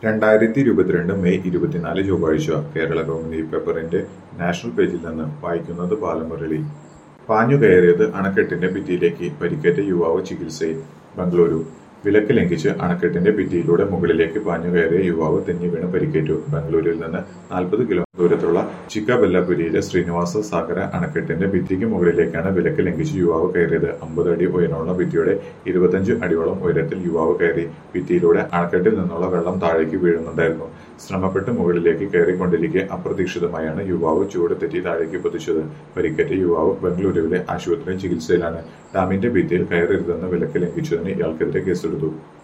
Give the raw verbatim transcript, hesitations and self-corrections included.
രണ്ടായിരത്തി ഇരുപത്തിരണ്ട് മെയ് ഇരുപത്തിനാല് ചൊവ്വാഴ്ച കേരള കൗമുദി പേപ്പറിന്റെ നാഷണൽ പേജിൽ നിന്ന് വായിക്കുന്നത് ബാലമുരളി. പാഞ്ഞുകയറിയത് അണക്കെട്ടിന്റെ ഭിത്തിയിലേക്ക്, പരിക്കേറ്റ യുവാവ് ചികിത്സയിൽ. ബംഗളൂരു. വിലക്ക് ലംഘിച്ച് അണക്കെട്ടിന്റെ ഭിത്തിയിലൂടെ മുകളിലേക്ക് പാഞ്ഞുകയറിയ യുവാവ് തെന്നി വീണ് പരിക്കേറ്റു. ബംഗളൂരുവിൽ നിന്ന് നാൽപ്പത് കിലോമീറ്റർ ദൂരത്തുള്ള ചിക്കബെല്ലാപുരിയിലെ ശ്രീനിവാസ സാഗര അണക്കെട്ടിന്റെ ഭിത്തിക്ക് മുകളിലേക്കാണ് വിലക്ക് ലംഘിച്ച് യുവാവ് കയറിയത്. അമ്പത് അടി ഉയരമുള്ള ഭിത്തിയുടെ ഇരുപത്തഞ്ച് അടിയോളം ഉയരത്തിൽ യുവാവ് കയറി. ഭിത്തിയിലൂടെ അണക്കെട്ടിൽ നിന്നുള്ള വെള്ളം താഴേക്ക് വീഴുന്നുണ്ടായിരുന്നു. ശ്രമപ്പെട്ട് മുകളിലേക്ക് കയറിക്കൊണ്ടിരിക്കെ അപ്രതീക്ഷിതമായാണ് യുവാവ് ചുവട് തെറ്റി താഴേക്ക് പതിച്ചത്. പരിക്കേറ്റ യുവാവ് ബംഗളൂരുവിലെ ആശുപത്രിയിൽ ചികിത്സയിലാണ്. ഡാമിന്റെ ഭിത്തിയിൽ കയറരുതെന്ന് വിലക്ക് ലംഘിച്ചതിന് ഇയാൾക്കെതിരെ കേസെടുത്തു.